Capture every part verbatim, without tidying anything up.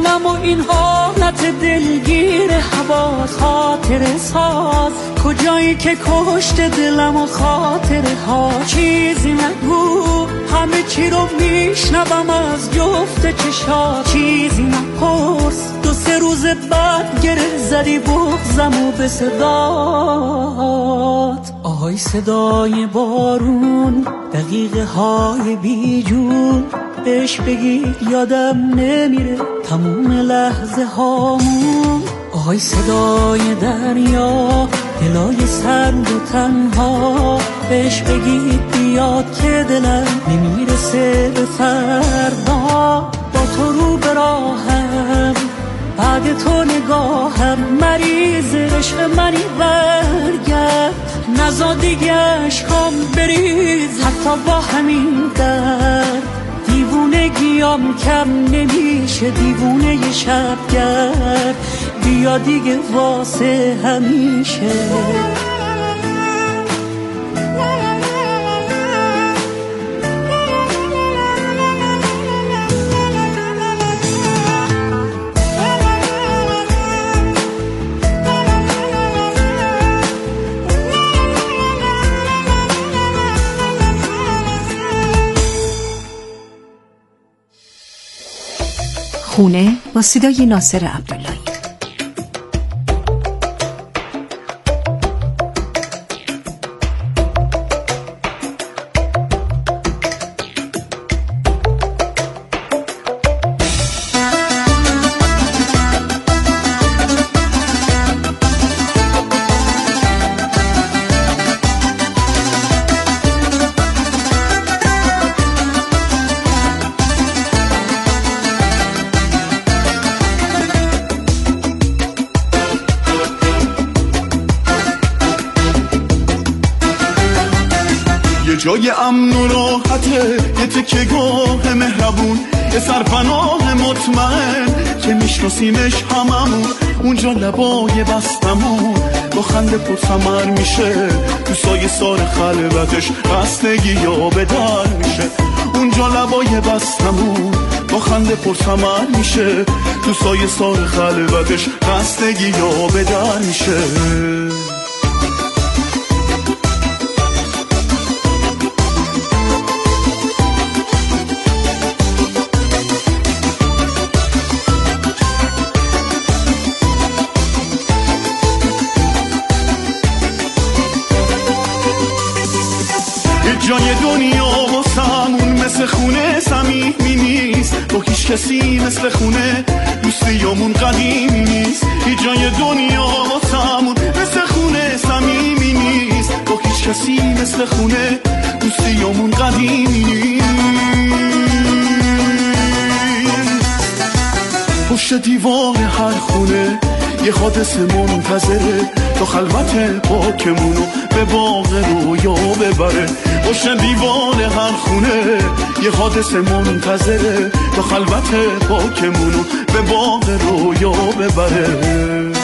دلم و این حالت دلگیر هوا خاطر ساز کجایی که کشت دلم و خاطره ها چیزی نگو همه چی رو میشنوم از جفت چشا چیزی نپرس دو سه روز بعد گره زدی بغزم و به صدات آهای صدای بارون دقیقه های بیجون بهش بگی یادم نمیره تموم لحظه هامون آهای صدای دریا دلای سرد و تنها بهش بگی بیاد که دلم نمیرسه به فردا با تو رو به راهم بعد تو نگاهم مریض عشق منی برگرد نزا دیگه عشقام بریز حتی با همین درد دیوونگیام کم نمیشه دیوونه ی شبگرد بیا دیگه واسه همیشه خونه با صدای ناصر عبداللهی. جای امن و راحته یه تکه گاه مهربون یه سرپناه مطمئن که میشناسیمش هممون اونجا لبای بستمون با خنده پر ثمر میشه تو سایه سار خلوتش خستگی یا به در میشه اونجا لبای بستمون با خنده پر ثمر میشه تو سایه سار خلوتش خستگی یا به در میشه جای دنیا واسمون مثل خونه صمیمی نیست با هیچ کسی مثل خونه دوستیامون قدیمی نیست هیچ جای دنیا واسمون مثل خونه صمیمی نیست با هیچ کسی مثل خونه دوستیامون قدیمی نیست پشت دیوار هر خونه یه حادثه منتظره تا خلوت پاکمونو به باغ رویا ببره پشت دیوار هر خونه یه حادثه منتظره تا خلوت پاکمونو به باغ رویا ببره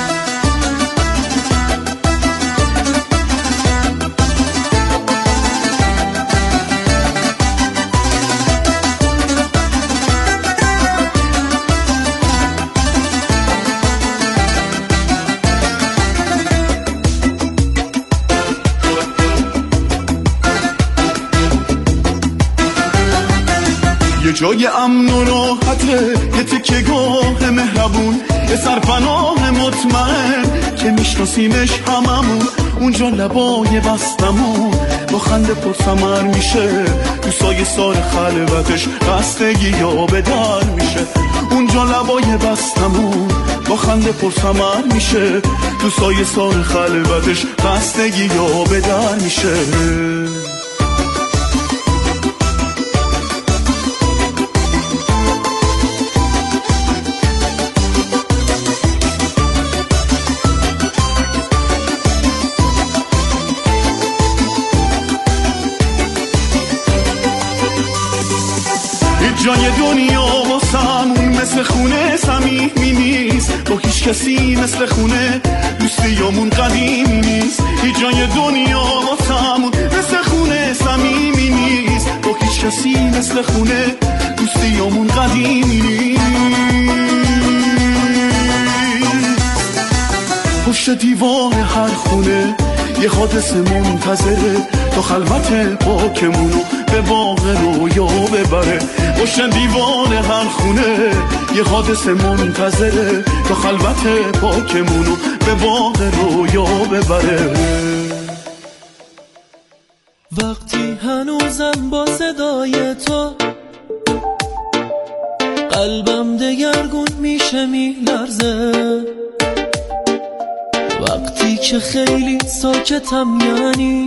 یه جای امن و راحته یه تکه گاه مهربون یه سرپناه مطمئن که میشناسیمش هممون اونجا لبای بستمون با خنده پر ثمر میشه تو سایه سار خلوتش خستگی یا به در میشه اونجا لبای بستمون با خنده پر ثمر میشه تو سایه سار خلوتش خستگی یا به در میشه جای دنیا واسمون مثل خونه صمیمی نیست با هیچ کسی مثل خونه دوستیامون قدیمی نیست هیچ جای دنیا واسمون مثل خونه صمیمی نیست با هیچ کسی مثل خونه دوستیامون قدیمی نیست پشت دیوار هر خونه یه حادث منتظره تا خلوت پاکمونو به باغ رویا ببره. پشت دیوار هر خونه یه حادث منتظره تا خلوت پاکمونو به باغ رویا ببره. وقتی هنوزم با صدای تو قلبم دگرگون میشه میلرزه، وقتی که خیلی ساکتم یعنی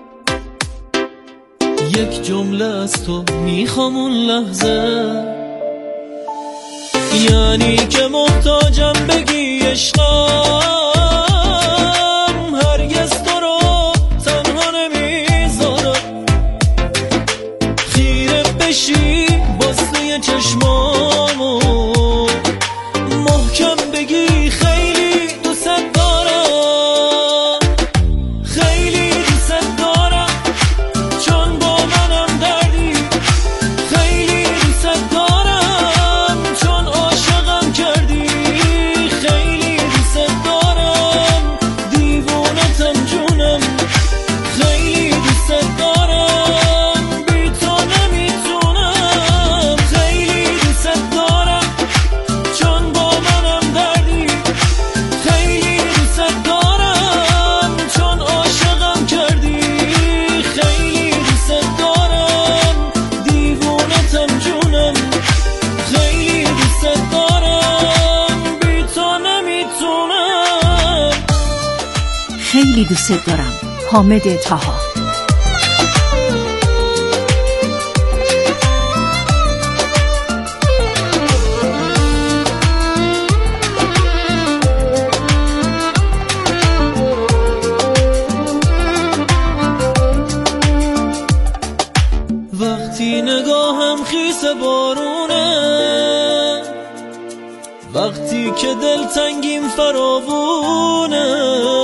یک جمله از تو میخوام اون لحظه، یعنی که محتاجم بگی عشقم هرگز تو رو تنها نمیذارم، خیره بشی باسه چشمامو محکم بگی خیلی دوست دارم، خیلی دوست دارم چون با منم دردی، خیلی دوست دارم چون عاشقم کردی، خیلی دوست دارم دیوونتم جونم، خیلی دوست دارم بی تو نمیتونم، خیلی دوست دارم چون با منم دردی، خیلی دوست دارم چون عاشقم کردی، خیلی دوست دارم دیوونتم جونم، خیلی دوست دارم بی تو نمیتونم. خیلی دوست دارم. حامد طاها. وقتی نگاهم خیس بارونه، وقتی که دلتنگیم فراوونه،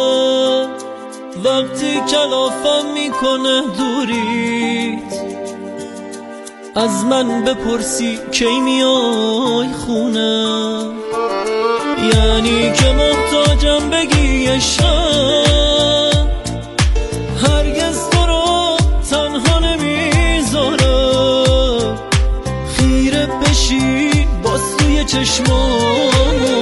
وقتی کلافم میکنه دوریت، از من بپرسی کی میای خونه، یعنی که محتاجم بگی عشقم هرگز تو رو تنها نمیذارم، خیره بشی با سوی چشمامو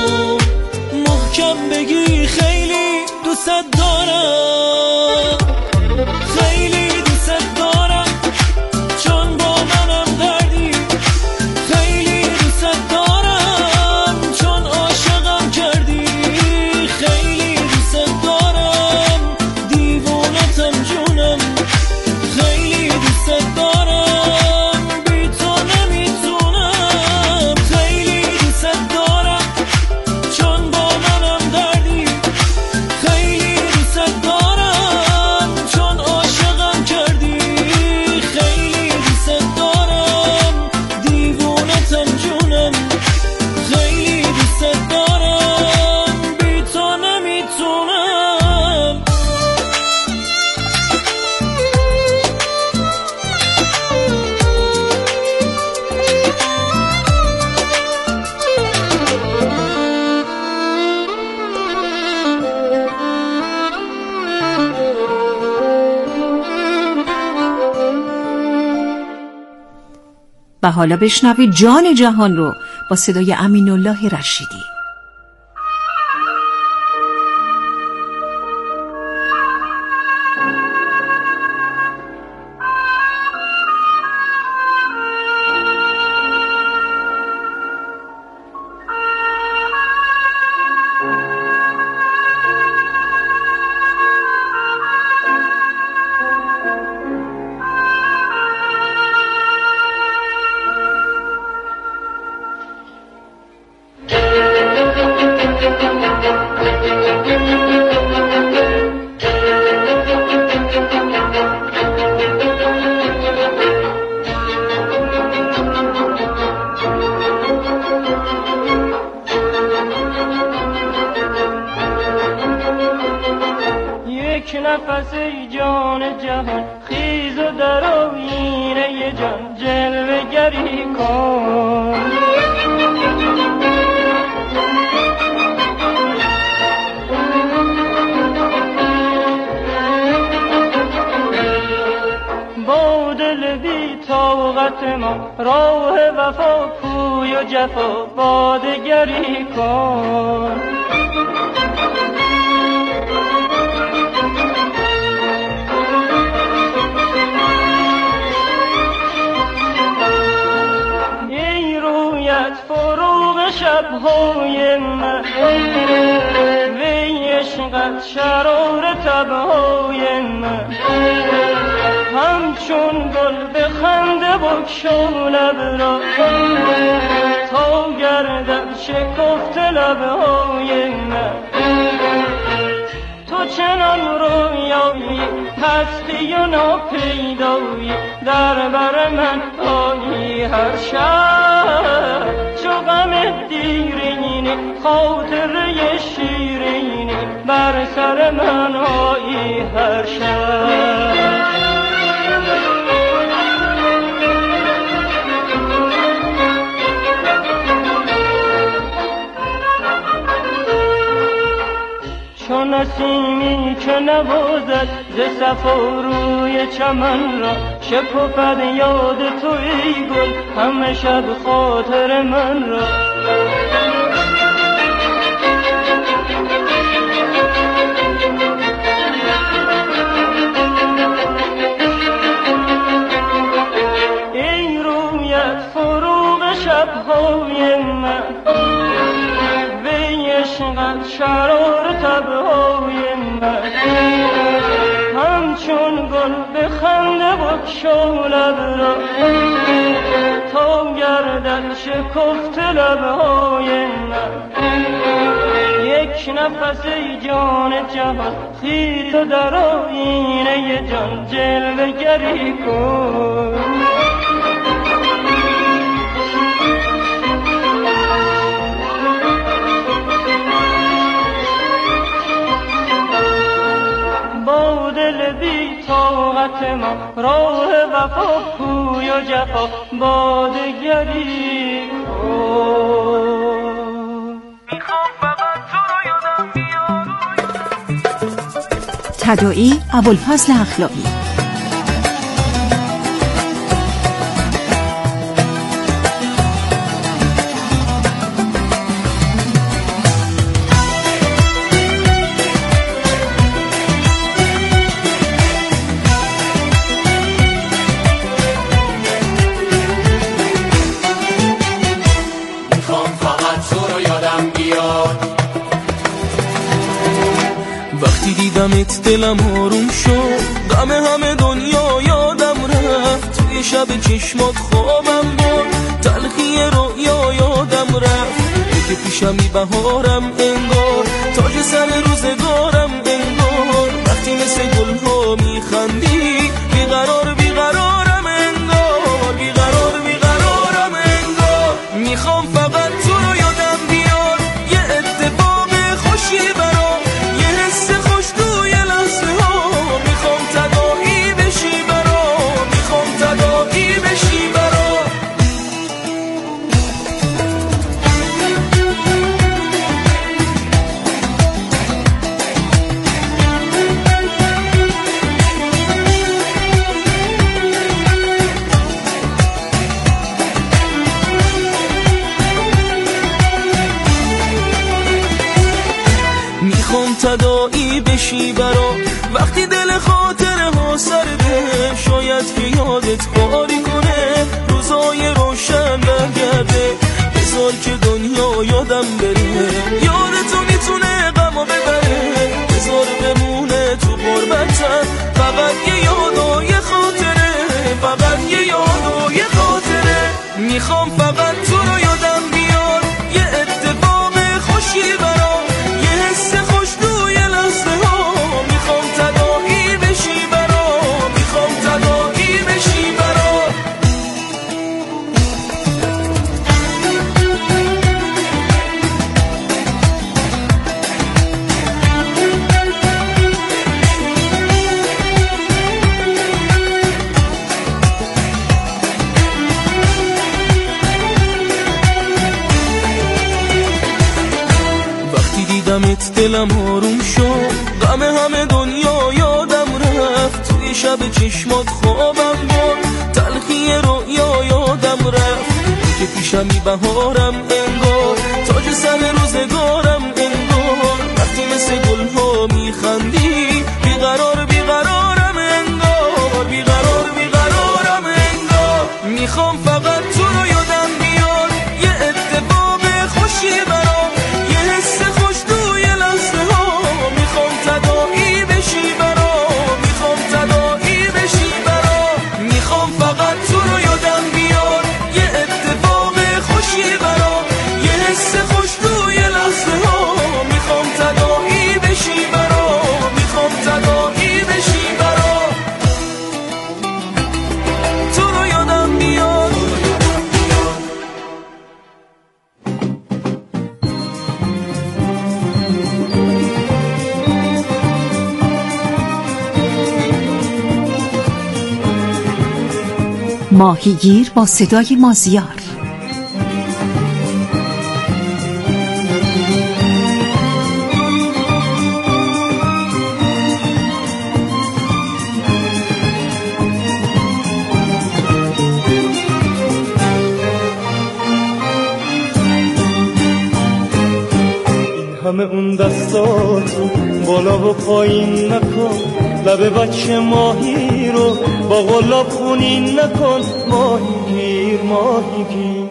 محکم بگی خیلی دوست دارم، خیلی دوست دارم چون با منم دردی، خیلی دوست دارم چون عاشقم کردی، خیلی دوست دارم دیوونتم جونم، خیلی دوست دارم بی تو نمیتونم، خیلی دوست دارم چون با منم دردی، خیلی دوست دارم چون عاشقم کردی، خیلی دوست دارم دیوونتم جونم، خیلی دوست دارم بی تو نمیتونم. و حالا بشنوید جان جهان رو با صدای امین‌الله رشیدی. یک نفس ای جان جهان خیز و در آیینه جان جلوه گری کن، طاقت ما راه وفا کوی و جفا با دگری کن. ای رویت فروغ شبهای من وی عشقت شرار تبهای من همچون گل به خنده بگشا لب را تا گردد شکفت لبهای من. تو چنان رویایی هستی و ناپیدایی در بر من آیی هر شب چو غم دیرینی خاطره شیرینی بر سر من آیی هر شب. چو نسیمی که نوازد ز صفا روی چمن را شکفد یاد تو ای گل همه شب خاطر من را. ای رویت فروغ شبهای من وی عشقت شرار تبهای من همچون گل به خنده بگشا لب را تا گردد شکفت لبهای من. یک نفس ای جان جهان خیز و در آیینه جان جلوه گری کن. با دل بی طاقت ما راه وفا کوی و جفا با دگری کن. میخوام فقط تو رو یادم بیاد. تداعی ابوالفضل اخلاقی. وقتی دیدمت دلم آروم شد غم همه دنیا یادم رفت توی شب چشمات خوابم برد تلخی رویا یادم رفت که پیشمی بهارم انگار تاج سر روزگارم انگار وقتی مثل گلها میخندی بیقرار بیقرارم انگار بیقرار بیقرارم انگار. میخوام فقط تو رو یادم بیاد یه اتفاق خوشی برام یه حس خوش توی لحظه ها میخوام تداعی بشی برام میخوام تداعی بشی برام. میخوام تداعی بشی برام وقتی دل خاطره ها سرده شاید که یادت کاری کنه روزای روشن برگرده بذار که دنیا یادم بره یادتو میتونه غمو ببره بذار بمونه تو غربتم فقط یه یاد و یه خاطره فقط یه یاد و یه خاطره. میخوام فقط تو رو یادم بیاد یه اتفاق خوشی برام یه حس خوش توی لحظه ها میخوام تداعی بشی برام میخوام تداعی بشی برام. دیدمت دلم آروم شد غم همه دنیا یادم رفت توی شب چشمات خوابم برد تلخی رویا همی بهارم انگار، تاج سر روزگارم انگار، وقتی مثل گل ها میخندی بیقرار بیقرارم انگار، بیقرار بیقرارم انگار. میخوام فقط تو رو یادم بیاد، یه اتفاق خوشی برام، یه حس خوش توی لحظه ها، میخوام تداعی بشی برام، میخوام تداعی بشی برام. میخوام فقط تو رو یادم بیاد، یه اتفاق خوشی برام، یه حس خوش توی لحظه ها، میخوام تداعی بشی برام، میخوام تداعی بشی برام. تو رو یادم بیاد. ماهیگیر با صدای مازیار. همه اون دستاتو بالا و پایین نکن، لب بچه ماهی رو با غلاب خونین نکن. ماهیگیر ماهیگیر،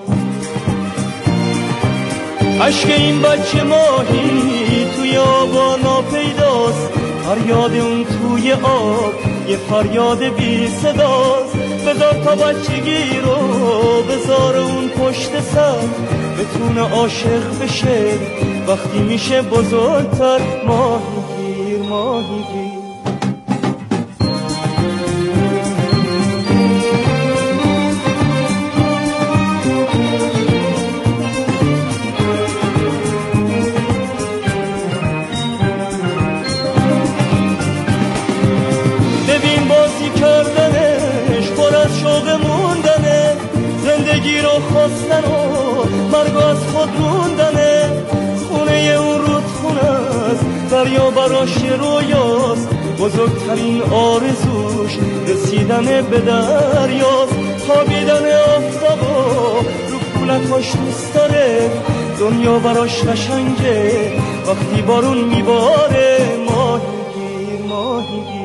عشق این بچه ماهی توی آبا ناپیداست، فریاد اون توی آب یه فریاد بی صداست. بذار تا بچگی رو بذار اون پشت سر، بتونه عاشق بشه وقتی میشه بزرگتر. ماهیگیر ماهیگیر، ببین بازی کردنش پر از شوق موندنه، زندگی رو خواستن و مرگ از خود موندنه. خونه اون رودخونه است، دریا براش رویاست، بزرگترین آرزوش رسیدن به دریاست. خوابیدن آفتابا رو کولکاش دوست داره، دنیا براش قشنگه وقتی بارون میباره. ماهیگیر ماهیگیر،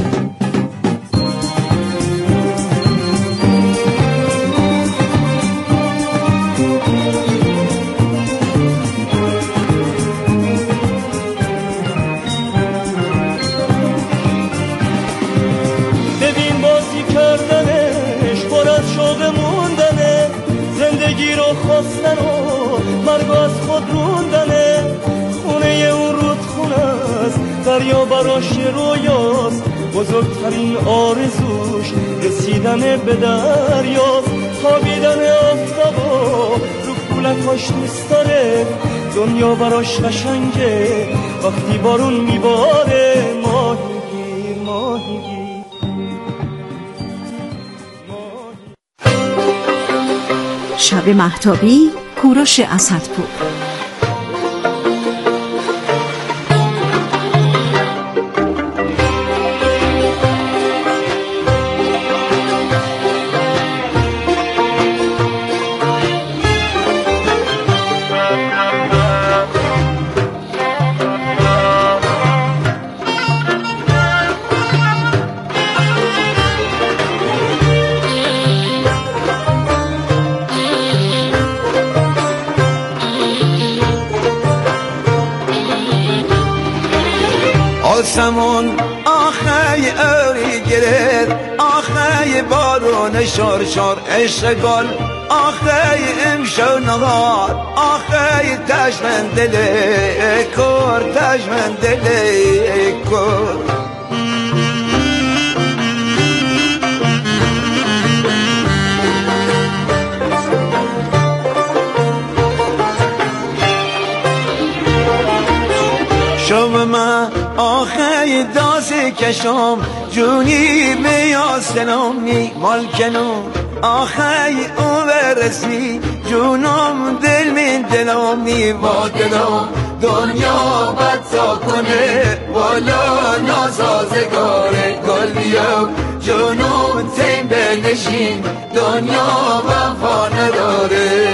خواستن و مرگ از خود روندنه. خونه اون رودخونه است، دریا براش رویاست، بزرگترین آرزوش رسیدن به دریاست. خوابیدن آفتابا رو کولکاش دوست داره، دنیا براش قشنگه وقتی بارون میباره. ماهیگیر ماهیگیر، شب مهتابی، کوروش اسدپور. آسمون آخه اوری گرد، آخه بارون شار شار عشق گل، آخه امشو نهار، آخه تشمن دل کور، تشمن دل کور. شب من آخه داسی کشم جونی بیا سلامی مالکنم، آخه او برسی جونم دل من دلامی با دلم دنیا بد تا کنه والا ناسازگار گل بیام جنون تیم بنشین دنیا وفا نداره.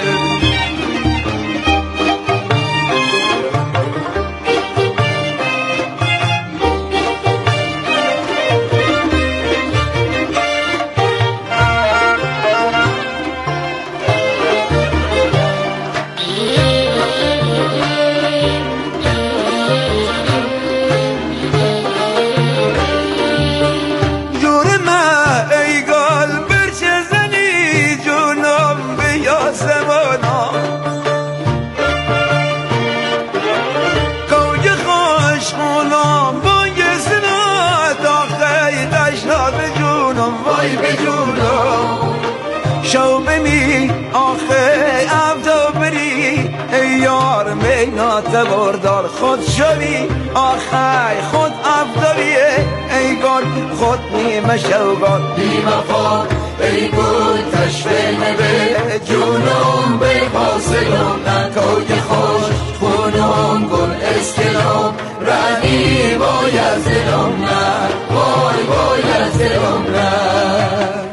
آخه افتا بری ای یار مینات بردار خود شوی آخه خود افتا ای گل خود نیمه شوگار بی وفا ای گل تشویه به جونم به فاصلم نکوی خوش خونم گل اسکلم رنی باید زلم نه وای باید زلم نه.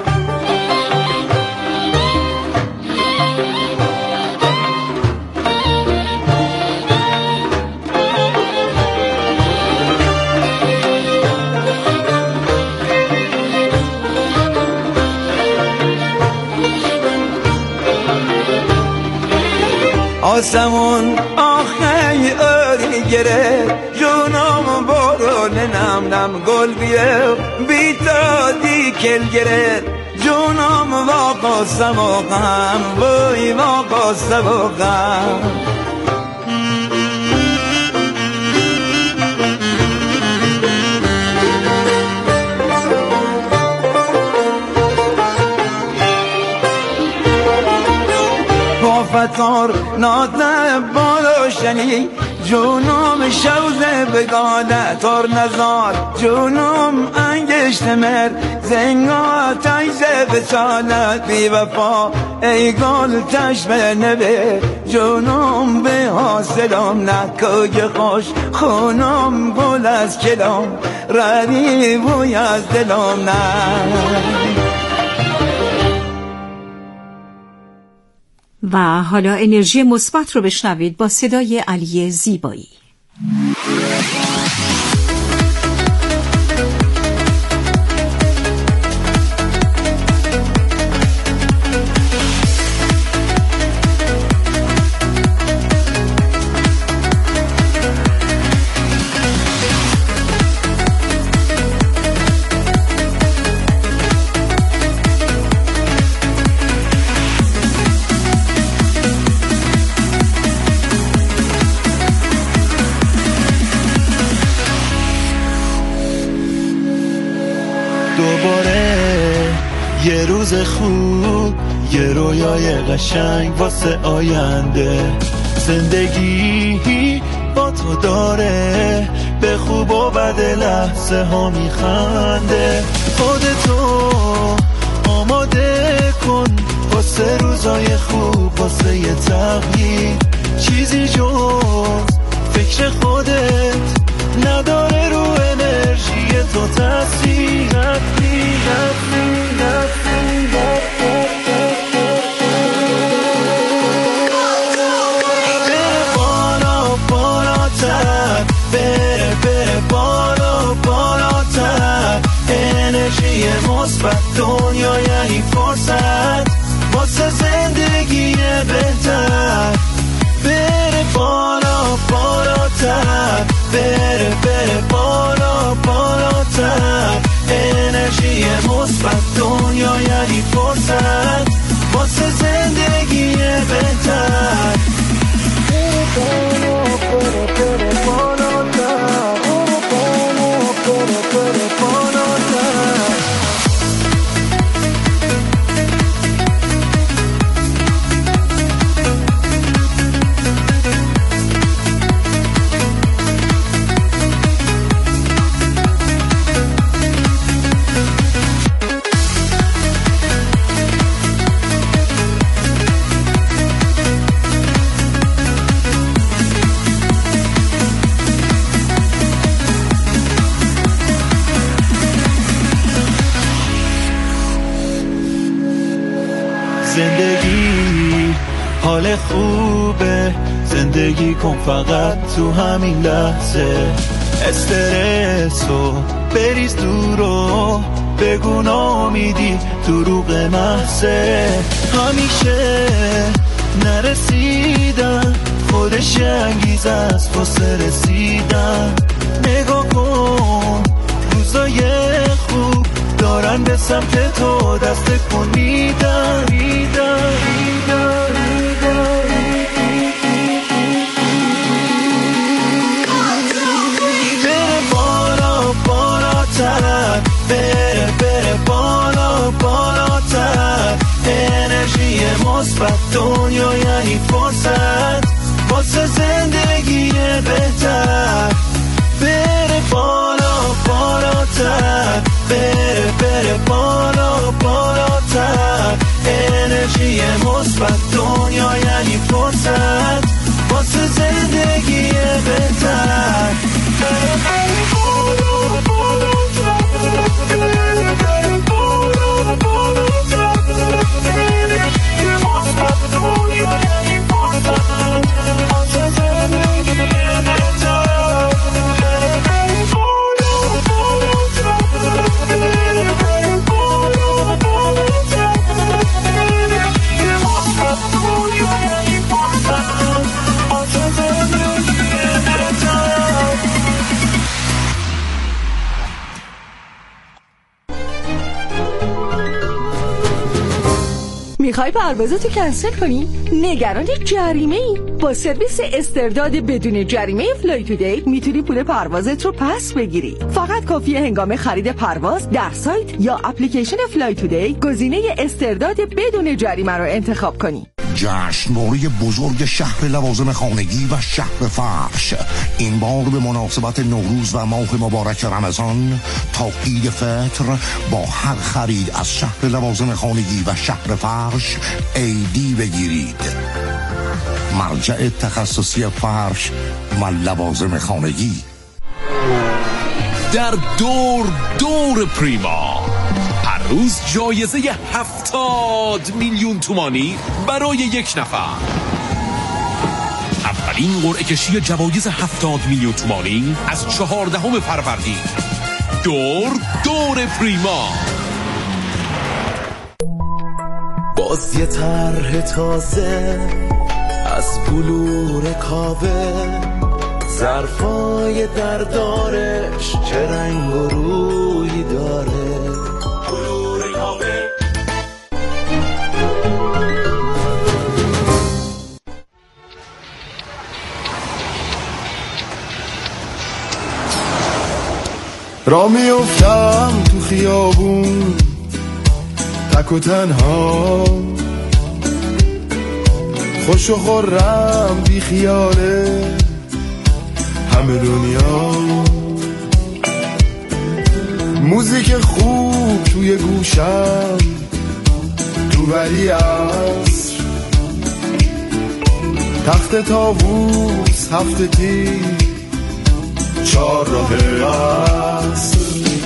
آسمون آخی اری گره جونم بارون نم نم گل بیه بیتا دی کل گره جونم واقع سماقم وی واقع سماقم. فتار ناته بالوشنی جونم شوزه بگاده تار نزار جونم انگشت مر زنگا تایزه بسالت بی وفا ای گل تشبه نبه جونم به حاصلم نکوی خوش خونم گل از کلام ردی بوی از دلم نه. و حالا انرژی مثبت رو بشنوید با صدای علی زیبایی. یه روز خوب یه رویای قشنگ واسه آینده زندگی با تو داره به خوب و بد لحظه ها میخنده خودتو آماده کن واسه روزای خوب واسه یه تغییر چیزی جز فکر خودت نداره رو انرژی تو تاثیر تاثیر تاثیر بره بالا بالاتر بره بره بالا بالاتر انرژی مثبت دنیا یعنی فرصت واسه زندگی بهتر بره بالا بالاتر بره بره بالا بالاتر انرژی مثبت دنیا یعنی فرصت واسه زندگی بهتر بره بالا بره بره بالاتر بره بالا بره بره بالاتر. حال خوبه زندگی کن فقط تو همین لحظه استرسو بریز دورو بگو نامیدی دروغ محضه همیشه نرسیدن خودش انگیز است واسه رسیدن نگاه کن روزای خوب دارن به سمت تو دست کن میدن میدن میدن بره بالا بالاتر بره بره بالا بالاتر انرژی مثبت دنیا یعنی فرصت واسه زندگی بهتر بره بالا بالاتر بره بره بالا بالاتر انرژی مثبت دنیا یعنی فرصت واسه زندگی بهتر بره بالا بالاتر بره بره بالا بالاتر انرژی مثبت دنیا یعنی فرصت واسه زندگی بهتر میخوای پروازتو کنسل کنی؟ نگران جریمه ای؟ با سرویس استرداد بدون جریمه فلای تودی میتونی پول پروازت رو پس بگیری. فقط کافیه هنگام خرید پرواز در سایت یا اپلیکیشن فلای تودی گزینه استرداد بدون جریمه رو انتخاب کنی. جشنواره بزرگ شهر لوازم خانگی و شهر فرش این بار به مناسبت نوروز و ماه مبارک رمضان تا عید فطر با هر خرید از شهر لوازم خانگی و شهر فرش ایدی بگیرید. مرجع تخصصی فرش و لوازم خانگی در دور دور پریما هر روز جایزه هفتاد میلیون تومانی برای یک نفر. اولین قرعه کشی جوایز هفتاد میلیون تومانی از چهاردهم فروردین. دور دور پریما. باز یه طرح تازه از بلور کاوه ظرفای دردارش چه رنگ و روی داره. را میافتم تو خیابون تک و تنها خوش و خورم بی خیاله همه دنیا موزیک خوب توی گوشم تو ولی عصر تخت طاووس هفته تیر چار راه عصر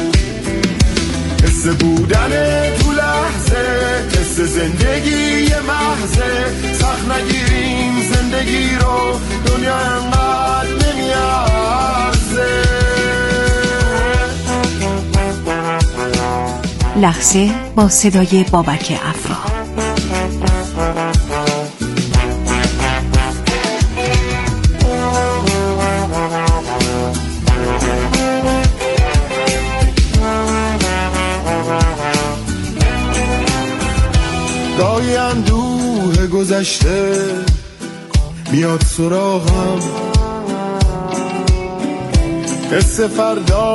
حس بودن تو لحظه حس زندگی محضه سخت نگیریم زندگی رو دنیا انقدر نمیارزه. لحظه با صدای بابک افرا. دای اندوه گذشته میاد سراغم حس فردا